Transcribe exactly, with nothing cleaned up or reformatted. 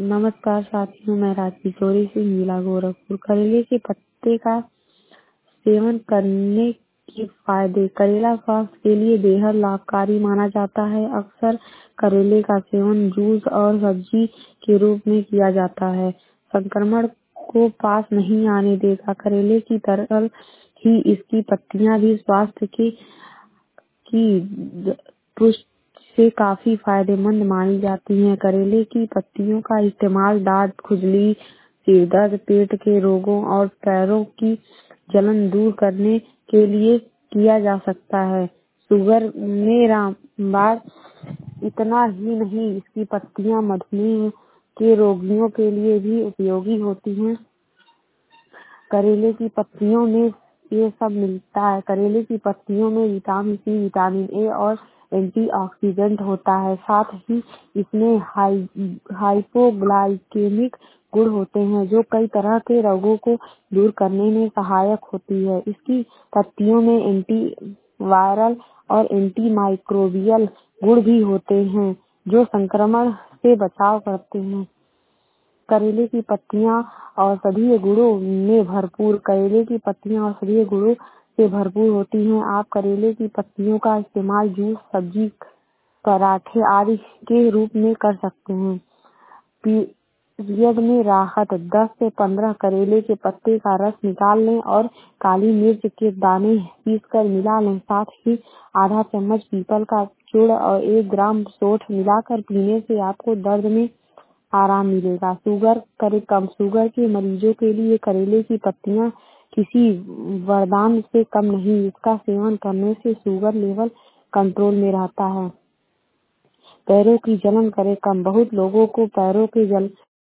नमस्कार साथियों, मैं राजकिशोरी सिंह, जिला गोरखपुर। करेले के पत्ते का सेवन करने के फायदे। करेला स्वास्थ्य के लिए बेहद लाभकारी माना जाता है। अक्सर करेले का सेवन जूस और सब्जी के रूप में किया जाता है। संक्रमण को पास नहीं आने देगा। करेले की तरह ही इसकी पत्तियां भी स्वास्थ्य के की पुष्टि से काफी फायदेमंद मानी जाती हैं। करेले की पत्तियों का इस्तेमाल दांत, खुजली, सिर दर्द, पेट के रोगों और पैरों की जलन दूर करने के लिए किया जा सकता है। शुगर में रामबाण। इतना ही नहीं, इसकी पत्तियां मधुमेह के रोगियों के लिए भी उपयोगी होती हैं। करेले की पत्तियों में ये सब मिलता है। करेले की पत्तियों में विटामिन सी, विटामिन ए और एंटीऑक्सीडेंट होता है। साथ ही इसमें हाई हाइपोग्लाइकेमिक गुण होते हैं, जो कई तरह के रोगों को दूर करने में सहायक होती है। इसकी पत्तियों में एंटी वायरल और एंटी माइक्रोबियल गुण भी होते हैं, जो संक्रमण से बचाव करते हैं। करेले की पत्तियां औषधीय गुणों में भरपूर करेले की पत्तियां औषधीय गुणों से भरपूर होती हैं। आप करेले की पत्तियों का इस्तेमाल जूस, सब्जी, पराठे आदि के रूप में कर सकते हैं। पीरियड में राहत। दस से पंद्रह करेले के पत्ते का रस निकाल लें और काली मिर्च के दाने पीसकर मिला लें। साथ ही आधा चम्मच पीपल का चूर्ण और एक ग्राम सौंठ मिलाकर पीने से आपको दर्द में आराम मिलेगा। शुगर करे कम शुगर के मरीजों के लिए करेले की पत्तियां किसी वरदान से कम नहीं। इसका सेवन करने से शुगर लेवल कंट्रोल में रहता है। पैरों की जलन करे कम। बहुत लोगों को पैरों के जल